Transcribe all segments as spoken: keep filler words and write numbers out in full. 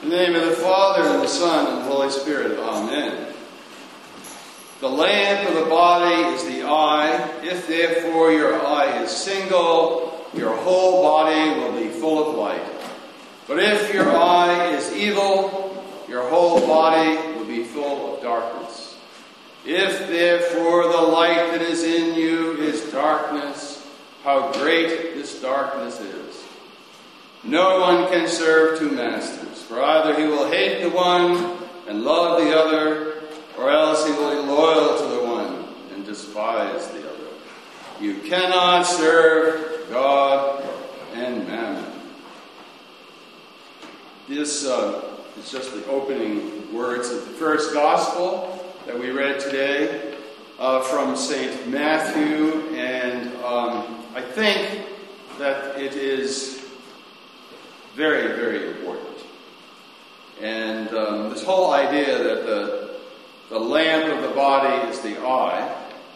In the name of the Father, and the Son, and the Holy Spirit. Amen. The lamp of the body is the eye. If therefore your eye is single, your whole body will be full of light. But if your eye is evil, your whole body will be full of darkness. If therefore the light that is in you is darkness, how great this darkness is. No one can serve two masters, for either he will hate the one and love the other, or else he will be loyal to the one and despise the other. You cannot serve God and mammon. This uh, is just the opening words of the first gospel that we read today uh, from Saint Matthew, and um, I think that it is very, very important. And um, this whole idea that the, the lamp of the body is the eye,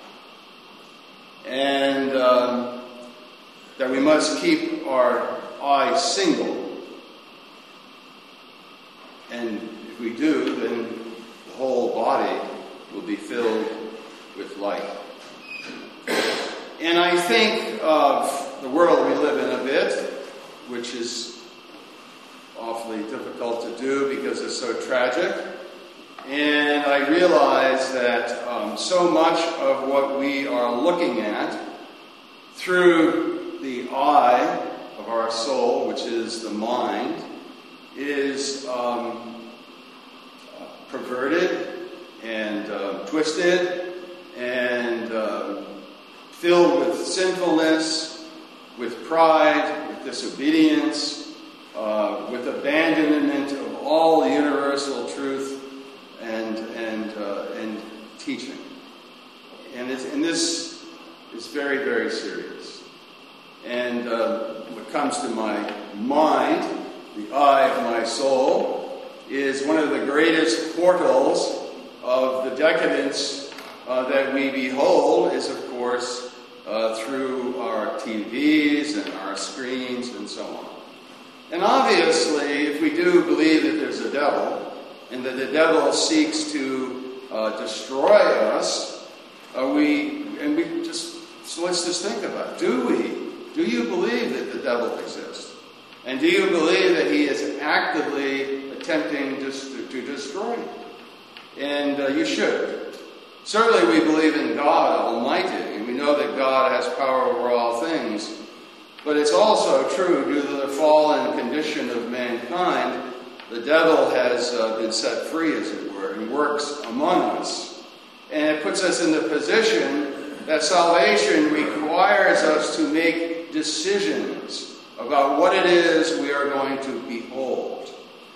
and um, that we must keep our eye single. And if we do, then the whole body will be filled with light. And I think of the world we live in a bit, which is awfully difficult to do because it's so tragic. And I realize that um, so much of what we are looking at through the eye of our soul, which is the mind, is um, uh, perverted and uh, twisted and uh, filled with sinfulness, with pride, with disobedience, Uh, with abandonment of all the universal truth and and uh, and teaching, and it's, and this is very, very serious. And uh, what comes to my mind, the eye of my soul, is one of the greatest portals of the decadence uh, that we behold is, of course, uh, through our T Vs and our screens and so on. And obviously, if we do believe that there's a devil, and that the devil seeks to uh, destroy us, uh, we and we just so let's just think about it. Do we? Do you believe that the devil exists? And do you believe that he is actively attempting to, to destroy you? And uh, you should. Certainly, we believe in God Almighty, and we know that God has power over all things. But it's also true, due to the fallen condition of mankind, the devil has uh, been set free, as it were, and works among us. And it puts us in the position that salvation requires us to make decisions about what it is we are going to behold.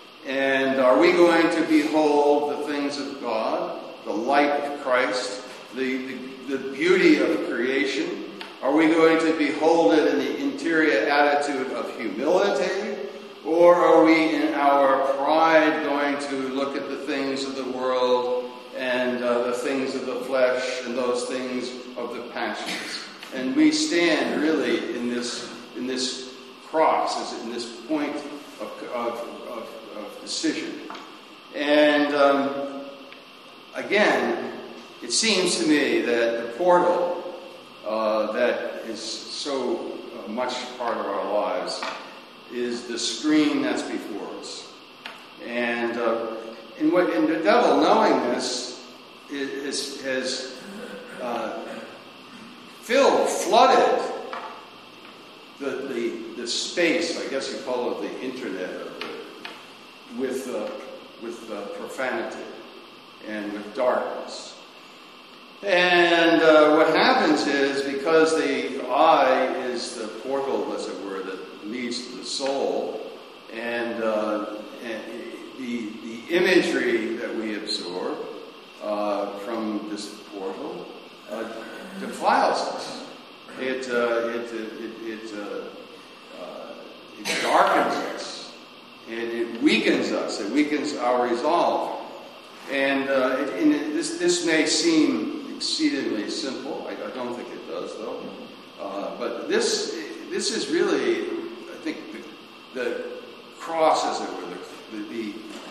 And are we going to behold the things of God, the light of Christ, the, the, the beauty of creation? Are we going to behold it in the interior attitude of humility? Or are we in our pride going to look at the things of the world and uh, the things of the flesh and those things of the passions? And we stand really in this in this cross, in this point of, of, of, of decision. And um, again, it seems to me that the portal Uh, that is so uh, much part of our lives is the screen that's before us. And uh, and what and the devil, knowing this, is, has uh, filled, flooded the, the the space, I guess you call it the internet, with uh, with uh, profanity and with darkness. And uh, what happens is, because the eye is the portal, as it were, that leads to the soul, and, uh, and the, the imagery that we absorb uh, from this portal uh, defiles us. It, uh, it, it, it, uh, uh, it darkens us, and it weakens us. It weakens our resolve. And, uh, it, and it, this, this may seem exceedingly simple. I, I don't think it does, though. Uh, but this this is really, I think, the, the cross, as it were, the, the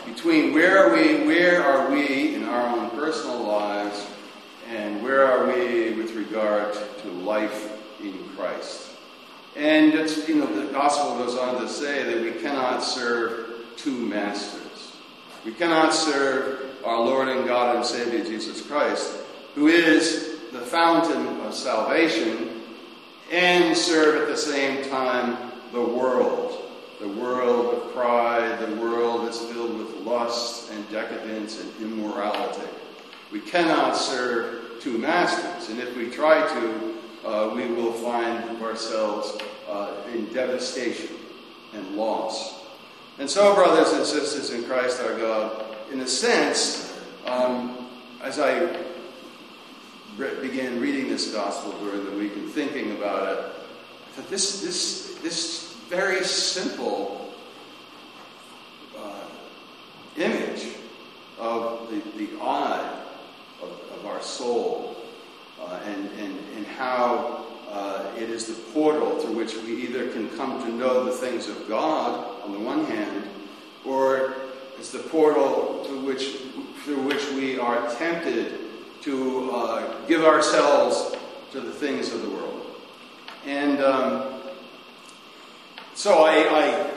between where are we, where are we in our own personal lives, and where are we with regard to life in Christ. And it's, you know, the gospel goes on to say that we cannot serve two masters. We cannot serve our Lord and God and Savior Jesus Christ, who is the fountain of salvation, and serve at the same time the world. The world of pride, the world that's filled with lust and decadence and immorality. We cannot serve two masters, and if we try to, uh, we will find ourselves uh, in devastation and loss. And so, brothers and sisters in Christ our God, in a sense, um, as I re- began reading this gospel during the week and thinking about it, I thought this this this very simple uh, image of the, the eye of, of our soul, uh, and, and, and how uh, it is the portal through which we either can come to know the things of God on the one hand, or it's the portal through which through which we are tempted to uh, give ourselves to the things of the world. And um, so I, I,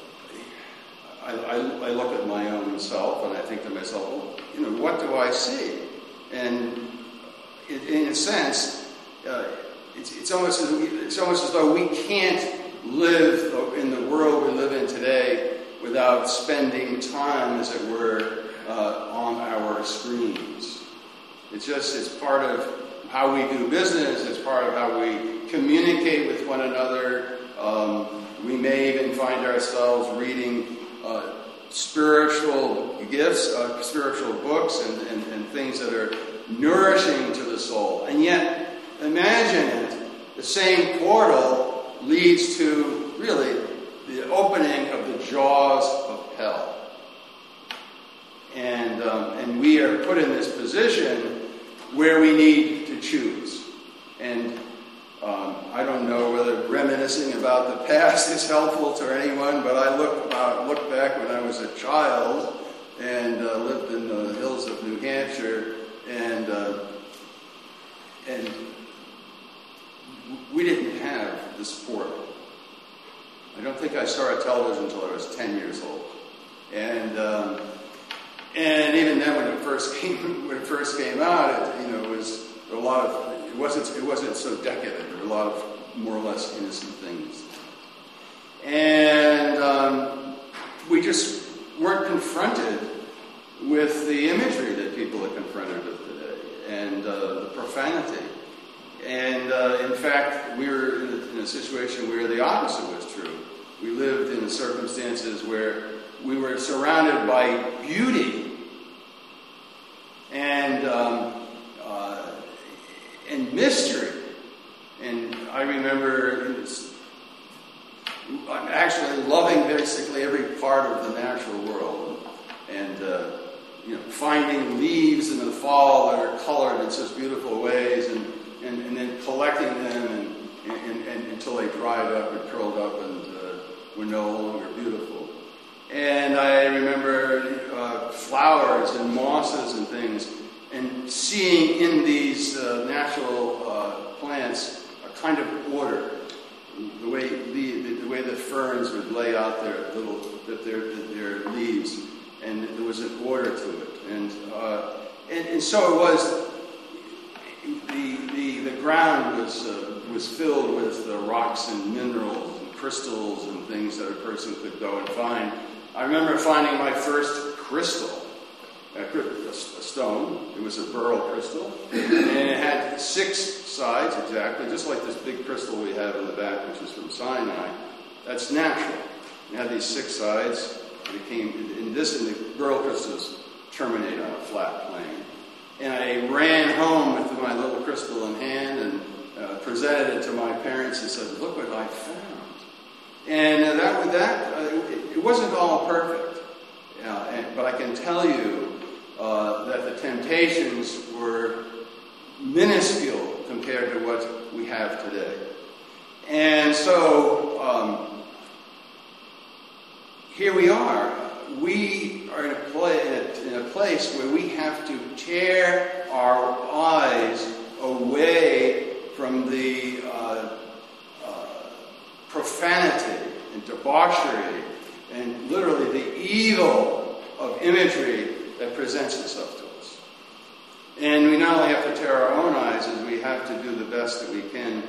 I, I look at my own self and I think to myself, well, you know, what do I see? And in, in a sense, uh, it's, it's, almost as, it's almost as though we can't live in the world we live in today without spending time, as it were, uh, on our screens. It's just, it's part of how we do business, it's part of how we communicate with one another. Um, we may even find ourselves reading uh, spiritual gifts, uh, spiritual books, and, and, and things that are nourishing to the soul. And yet, imagine it, the same portal leads to, really, the opening of the jaws of hell. And, um, and we are put in this position where we need to choose. And um, I don't know whether reminiscing about the past is helpful to anyone, but I look about, look back when I was a child and uh, lived in the hills of New Hampshire, and uh, and we didn't have this portal. I don't think I started television until I was ten years old, and um, and even then, when it first came when it first came out, it, you know, it was a lot of it wasn't it wasn't so decadent. There were a lot of more or less innocent things, and um, we just weren't confronted with the imagery that people are confronted with today, and uh, the profanity. And uh, in fact, we were in a, in a situation where the opposite was true. We lived in circumstances where we were surrounded by beauty and um, uh, and mystery. And I remember actually loving basically every part of the natural world, and uh, you know, finding leaves in the fall that are colored in such beautiful ways, and and, and then collecting them and, and, and until they dried up and curled up and uh, were no longer beautiful. And I remember uh, flowers and mosses and things, and seeing in these uh, natural uh, plants a kind of order. The way the, the, the way the ferns would lay out their little their their leaves, and there was an order to it, and uh, and, and so it was. The the, the ground was uh, was filled with uh, rocks and minerals and crystals and things that a person could go and find. I remember finding my first crystal, a, a stone. It was a beryl crystal, and it had six sides exactly, just like this big crystal we have in the back, which is from Sinai. That's natural. It had these six sides. It came in this, and the beryl crystals terminate on a flat plane. And I ran home with my little crystal in hand and uh, presented it to my parents and said, "Look what I found." And uh, that that uh, it, it wasn't all perfect, uh, and, but I can tell you uh, that the temptations were minuscule compared to what we have today. And so um, here we are. We are in a place where we have to tear our eyes away from the uh, uh, profanity and debauchery and literally the evil of imagery that presents itself to us. And we not only have to tear our own eyes, as we have to do the best that we can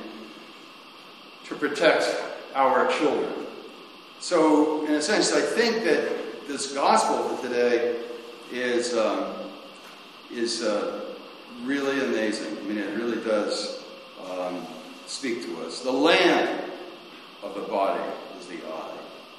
to protect our children. So, in a sense, I think that this gospel for today is um, is uh, really amazing. I mean, it really does um, speak to us. The lamp of the body is the eye.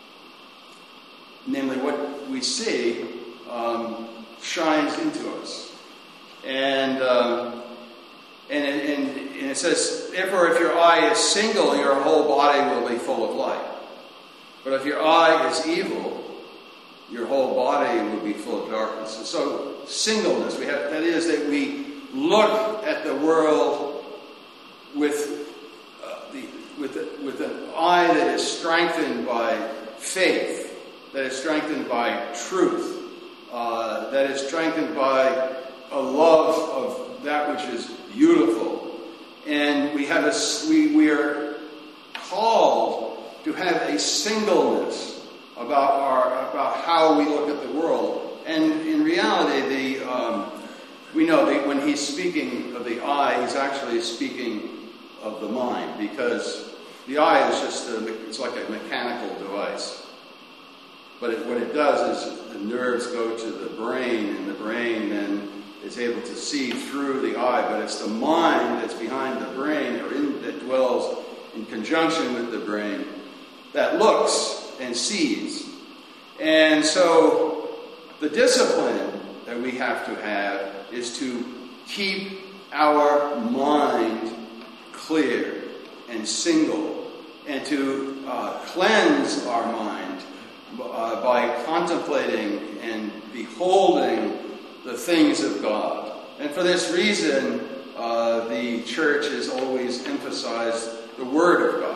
Namely, what we see um, shines into us. And, um, and, and, and it says, therefore, if your eye is single, your whole body will be full of light. But if your eye is evil, your whole body will be full of darkness. And so, singleness, we have, that is that we look at the world with, uh, the, with, the, with an eye that is strengthened by faith, that is strengthened by truth, uh, that is strengthened by a love of that which is beautiful. And we have a, we, we are called to have a singleness about our about how we look at the world. And in reality, the um, we know that when he's speaking of the eye, he's actually speaking of the mind, because the eye is just a, it's like a mechanical device. But it, what it does is the nerves go to the brain, and the brain then is able to see through the eye. But it's the mind that's behind the brain, or in, that dwells in conjunction with the brain, that looks and sees. And so the discipline that we have to have is to keep our mind clear and single, and to uh, cleanse our mind uh, by contemplating and beholding the things of God. And for this reason, uh, the church has always emphasized the Word of God.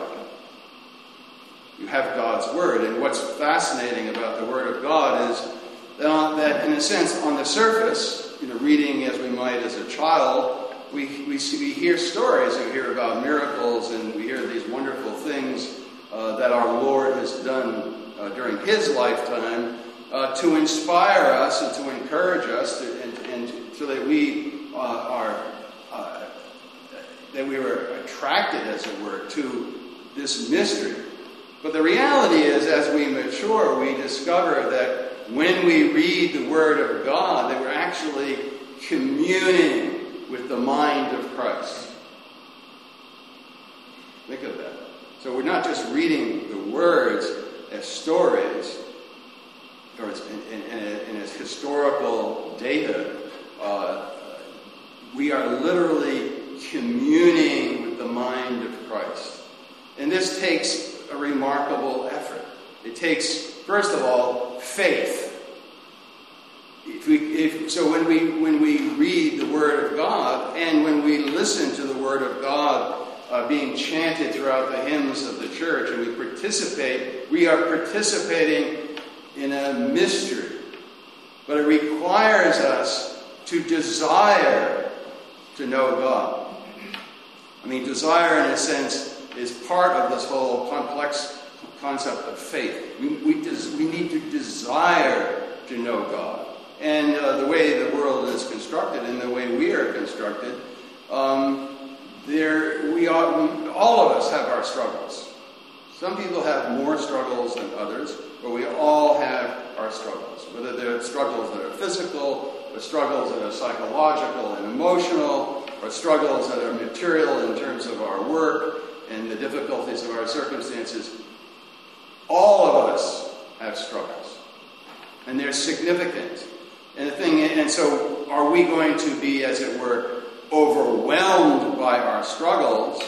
You have God's Word, and what's fascinating about the Word of God is that, on, that in a sense, on the surface, you know, reading as we might as a child, we we, see, we hear stories, we hear about miracles, and we hear these wonderful things uh, that our Lord has done uh, during His lifetime uh, to inspire us and to encourage us, to, and, and so that we uh, are uh, that we were attracted, as it were, to this mystery. But the reality is, as we mature, we discover that when we read the Word of God, that we're actually communing with the mind of Christ. Think of that. So we're not just reading the words as stories, or as, in, in, in as historical data. Uh, we are literally communing with the mind of Christ. And this takes a remarkable effort. It takes, first of all, faith. If we, if, so when we when we read the Word of God, and when we listen to the Word of God uh, being chanted throughout the hymns of the church, and we participate, we are participating in a mystery. But it requires us to desire to know God. I mean, desire, in a sense, is part of this whole complex concept of faith. We, we, des- we need to desire to know God. And uh, the way the world is constructed and the way we are constructed, um, there we are. We, all of us have our struggles. Some people have more struggles than others, but we all have our struggles. Whether they're struggles that are physical, or struggles that are psychological and emotional, or struggles that are material in terms of our work and the difficulties of our circumstances. All of us have struggles, and they're significant. And the thing, and so, are we going to be, as it were, overwhelmed by our struggles,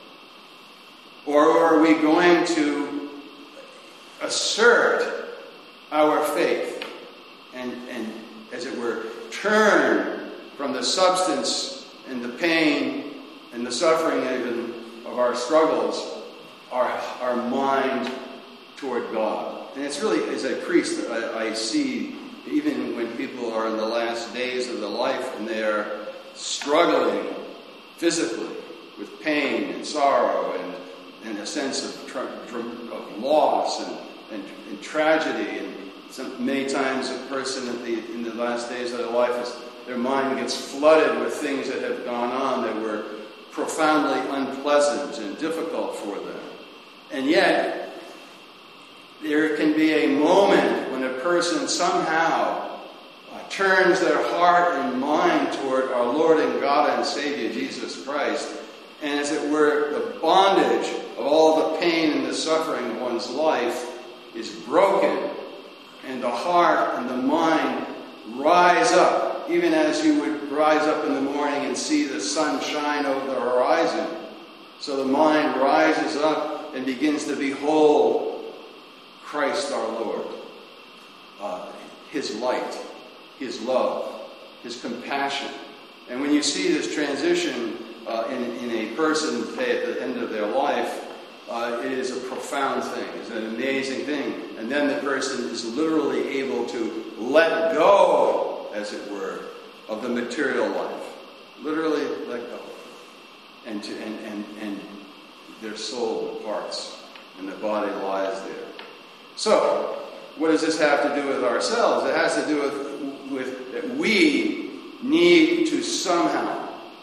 or are we going to assert our faith and, and, as it were, turn from the substance and the pain and the suffering even of our struggles, our our mind toward God? And it's really, as a priest, I, I see even when people are in the last days of their life and they are struggling physically with pain and sorrow and, and a sense of, tra- of loss and, and, and tragedy. And some, many times a person at the, in the last days of their life, is, their mind gets flooded with things that have gone on that were profoundly unpleasant and difficult for them. And yet, there can be a moment when a person somehow uh, turns their heart and mind toward our Lord and God and Savior Jesus Christ, and as it were, the bondage of all the pain and the suffering of one's life is broken, and the heart and the mind rise up, even as you would rise up in the morning and see the sun shine over the horizon. So the mind rises up and begins to behold Christ our Lord, uh, His light, His love, His compassion. And when you see this transition uh, in, in a person at the end of their life, uh, it is a profound thing. It's an amazing thing. And then the person is literally able to let go, as it were, of the material life. Literally let go. And, to, and, and, and their soul departs, and the body lies there. So, what does this have to do with ourselves? It has to do with, with that we need to somehow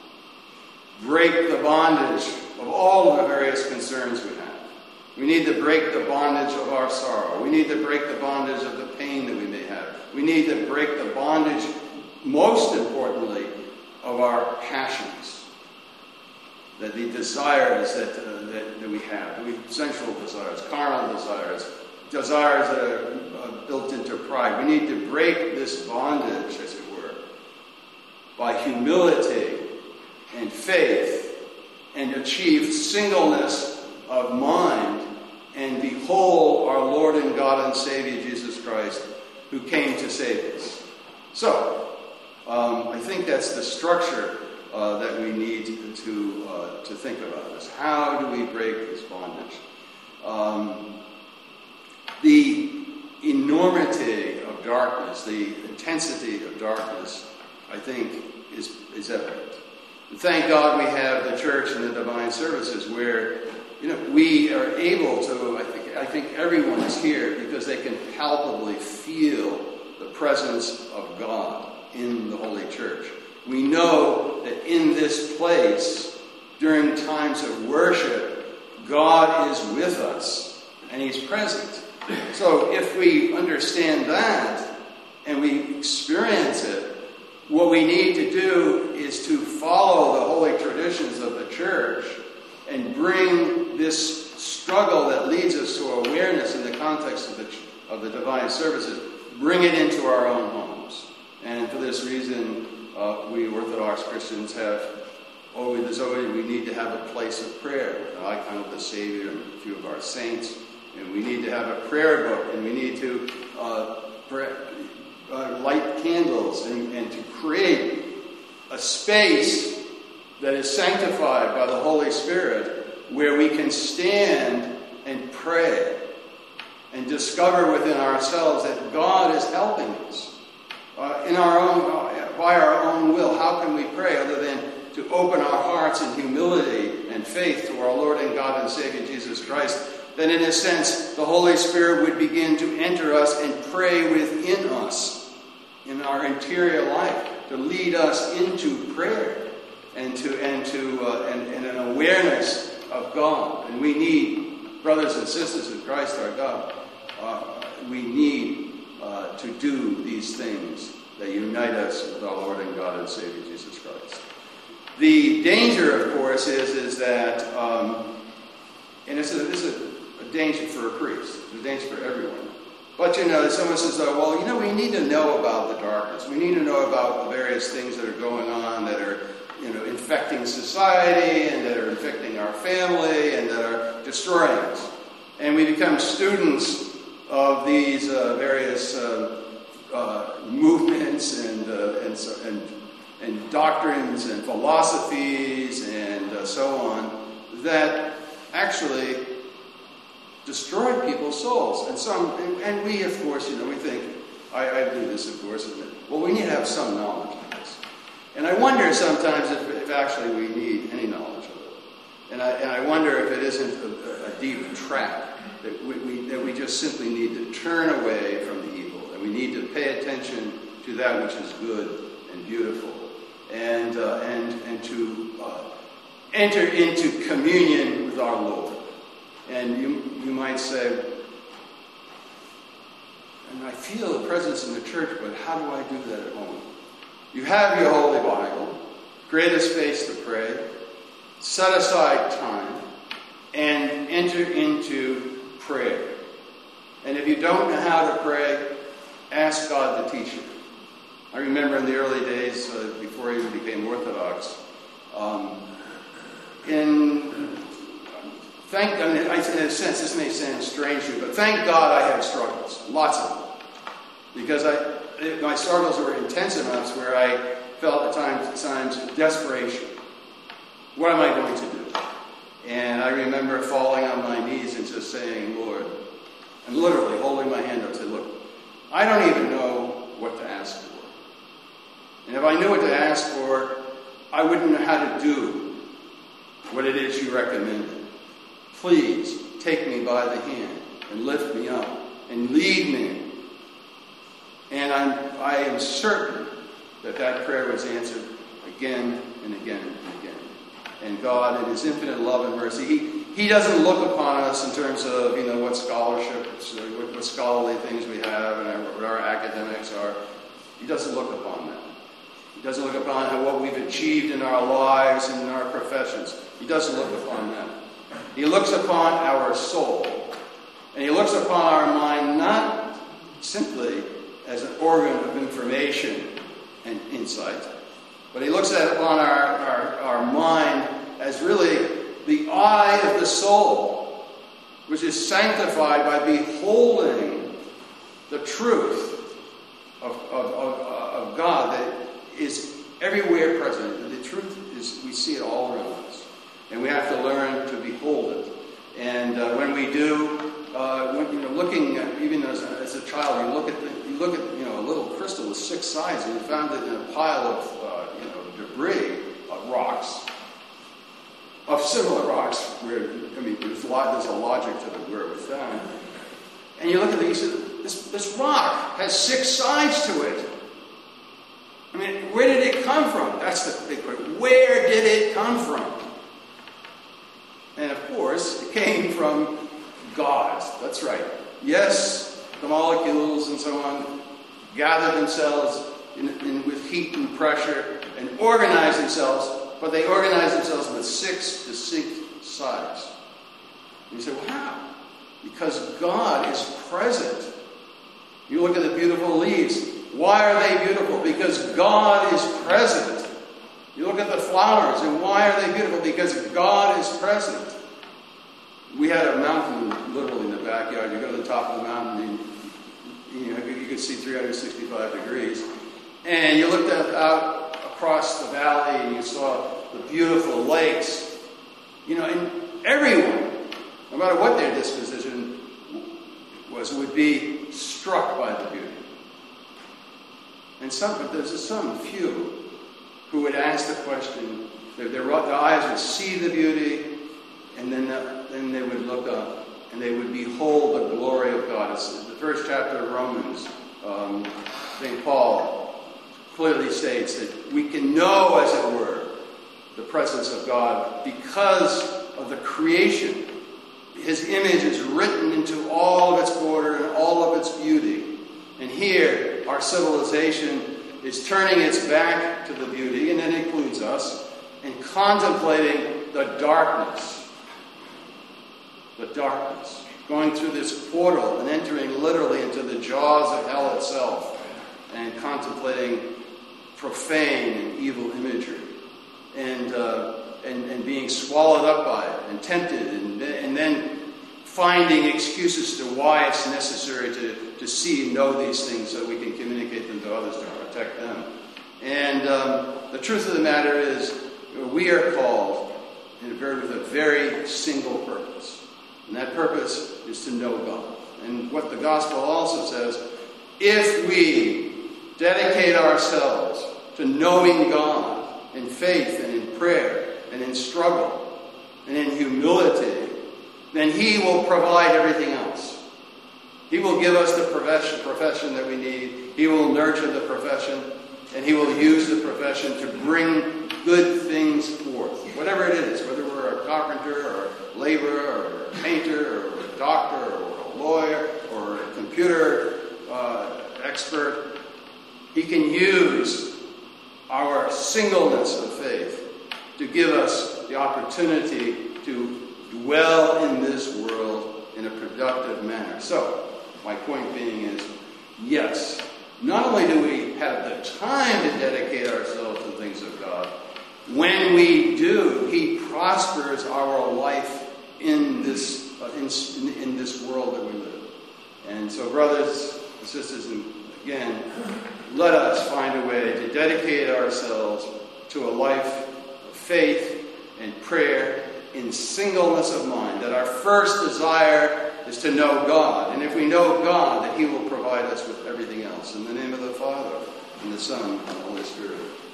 break the bondage of all of the various concerns we have. We need to break the bondage of our sorrow. We need to break the bondage of the pain that we may have. We need to break the bondage, most importantly, of our passions. That the desires that, uh, that, that we have, the sensual desires, carnal desires, desires that are uh, built into pride. We need to break this bondage, as it were, by humility and faith, and achieve singleness of mind, and behold our Lord and God and Savior Jesus Christ, who came to save us. So, um, I think that's the structure uh, that we need to uh, to think about this. How do we break this bondage? Um, the enormity of darkness, the intensity of darkness, I think, is, is evident. And thank God we have the church and the divine services where, you know, we are able to, I think, I think everyone is here because they can palpably feel the presence of God in the Holy Church. We know that in this place, during times of worship, God is with us and He's present. So if we understand that and we experience it, what we need to do is to follow the holy traditions of the church and bring this struggle that leads us to awareness in the context of the, of the divine services, bring it into our own homes. And for this reason, uh, we Orthodox Christians have always, there's always, we need to have a place of prayer with an icon of the Savior and a few of our saints. And we need to have a prayer book, and we need to uh, pray, uh, light candles and, and to create a space that is sanctified by the Holy Spirit where we can stand and pray and discover within ourselves that God is helping us. Uh, in our own, uh, by our own will, how can we pray other than to open our hearts in humility and faith to our Lord and God and Savior Jesus Christ? Then in a sense, the Holy Spirit would begin to enter us and pray within us in our interior life to lead us into prayer and to and to uh, and, and an awareness of God. And we need, brothers and sisters in Christ our God, uh, we need uh, to do these things that unite us with our Lord and God and Savior Jesus Christ. The danger, of course, is is that, um, and it's a, this is a A danger for a priest. It's a danger for everyone. But, you know, someone says, oh, well, you know, we need to know about the darkness. We need to know about the various things that are going on that are, you know, infecting society and that are infecting our family and that are destroying us. And we become students of these uh, various uh, uh, movements and, uh, and, so, and, and doctrines and philosophies and uh, so on that actually destroyed people's souls. And some, and, and we, of course, you know, we think, I, I do this, of course. Well, we need to have some knowledge of this. And I wonder sometimes if, if actually we need any knowledge of it. And I, and I wonder if it isn't a, a deep trap that we, we, that we just simply need to turn away from the evil. And we need to pay attention to that which is good and beautiful. And, uh, and, and to uh, enter into communion with our Lord. And you, you might say, and I feel the presence in the church, but how do I do that at home? You have your Holy Bible, create a space to pray, set aside time, and enter into prayer. And if you don't know how to pray, ask God to teach you. I remember in the early days, uh, before I even became Orthodox, um, in thank, I mean, in a sense, this may sound strange to you, but thank God I had struggles, lots of them, because I, my struggles were intense enough where I felt at times, times desperation. What am I going to do? And I remember falling on my knees and just saying, Lord, and literally holding my hand up and saying, look, I don't even know what to ask for. And if I knew what to ask for, I wouldn't know how to do what it is you recommended. Please take me by the hand and lift me up and lead me. And I'm, I am certain that that prayer was answered again and again and again. And God, in His infinite love and mercy, He, he doesn't look upon us in terms of, you know, what scholarships, what, what scholarly things we have and our, what our academics are. He doesn't look upon that. He doesn't look upon how, what we've achieved in our lives and in our professions. He doesn't look upon that. He looks upon our soul. And He looks upon our mind not simply as an organ of information and insight, but He looks at upon our, our, our mind as really the eye of the soul, which is sanctified by beholding the truth of, of, of, of God that is everywhere present. The truth is, we see it all around us. And we have to learn to behold it. And uh, when we do, uh, when, you know, looking at, even as a, as a child, you look at the, you look at you know a little crystal with six sides, and you found it in a pile of uh, you know debris of rocks, of similar rocks. Where I mean, there's a lot, there's a logic to the, where it was found. And you look at it, you say, this this rock has six sides to it. I mean, where did it come from? That's the big question. Where did it come from? And of course, it came from God. That's right. Yes, the molecules and so on gather themselves in, in, with heat and pressure and organize themselves, but they organize themselves with six distinct sides. And you say, well, how? Because God is present. You look at the beautiful leaves. Why are they beautiful? Because God is present. You look at the flowers, and why are they beautiful? Because God is present. We had a mountain literally in the backyard. You go to the top of the mountain, and you know you could see three hundred sixty-five degrees. And you looked at, out across the valley, and you saw the beautiful lakes. You know, and everyone, no matter what their disposition was, would be struck by the beauty. And some, but there's some few who would ask the question, their, their, their eyes would see the beauty, and then, the, then they would look up, and they would behold the glory of God. It's the first chapter of Romans. Um, Saint Paul clearly states that we can know, as it were, the presence of God because of the creation. His image is written into all of its order and all of its beauty. And here, our civilization is turning its back to the beauty, and that includes us, and contemplating the darkness. The darkness. Going through this portal and entering literally into the jaws of hell itself, and contemplating profane and evil imagery, and uh, and, and being swallowed up by it, and tempted, and, and then finding excuses to why it's necessary to, to see and know these things so we can communicate them to others to protect them. And um, the truth of the matter is, we are called in a very, with a very single purpose. And that purpose is to know God. And what the gospel also says if we dedicate ourselves to knowing God in faith and in prayer and in struggle and in humility, then He will provide everything else. He will give us the profession, profession that we need. He will nurture the profession, and He will use the profession to bring good things forth. Whatever it is, whether we're a carpenter or a laborer or a painter or a doctor or a lawyer or a computer uh, expert, He can use our singleness of faith to give us the opportunity to dwell in this world in a productive manner. So, my point being is, yes, not only do we have the time to dedicate ourselves to the things of God, when we do, He prospers our life in this uh, in, in this world that we live. And so, brothers and sisters, and again, let us find a way to dedicate ourselves to a life of faith and prayer in singleness of mind, that our first desire is to know God. And if we know God, that He will provide us with everything else. In the name of the Father, and the Son, and the Holy Spirit.